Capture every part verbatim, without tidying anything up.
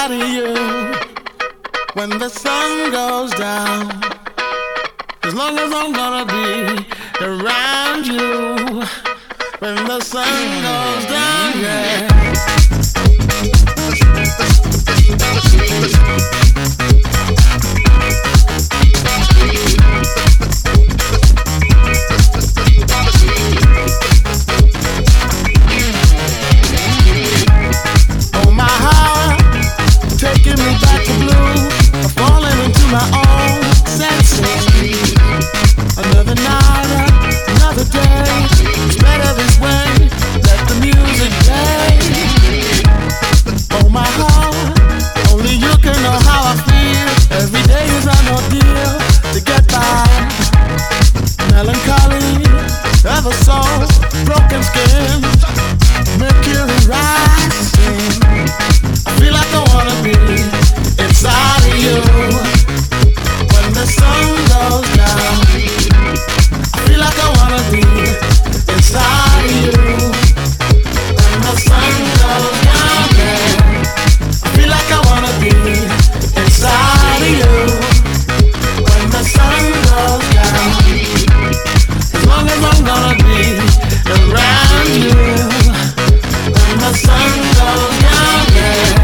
inside of you when the sun goes down. As long as I'm gonna be around you when the sun goes down, yeah. Oh my heart, taking me back to blue, I'm falling into my own senses. Another night, another day, it's better this way, let the music play. Oh my heart, only you can know how I feel. Every day is an ordeal to get by. Melancholy, ever so broken skin, mercury rising. I feel like I wanna be inside of you when the sun goes down. I feel like I wanna be inside of you when the sun goes down, yeah. I feel like I wanna be inside of you when the sun goes down. As long as I'm gonna be around you when the sun goes down, yeah.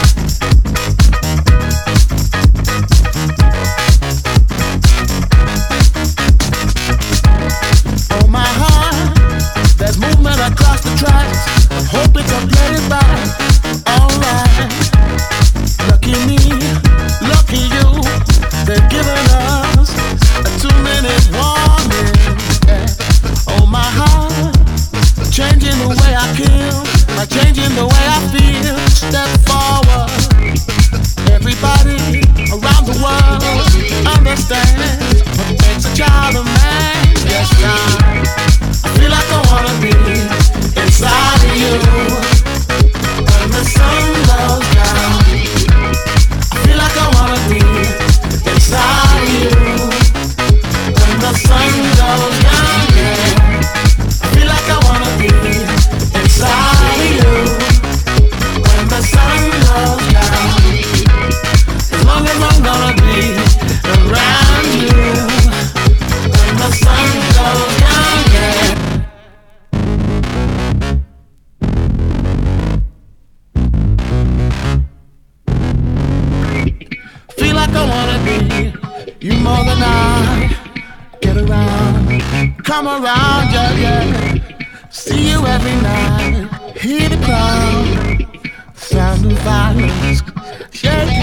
Oh my heart, there's movement across the tracks. I hope it's updated back. Alright, lucky me, lucky you. They've given us a two-minute warning. Yeah. Oh my heart, changing the way I kill, by changing the way I feel. Step forward. Everybody around the world understands what makes a child a man. Yes, I, I feel like I wanna be inside of you when the sun goes down. I feel like I wanna be inside of you when the sun goes down, yeah. I feel like I wanna be inside of you when the sun goes down. As long as I'm gonna be around you when the sun goes down, yeah. Feel like I wanna be you more than I. Get around, come around, yeah, yeah. See you every night, hear the crowd, sound of violence, shake.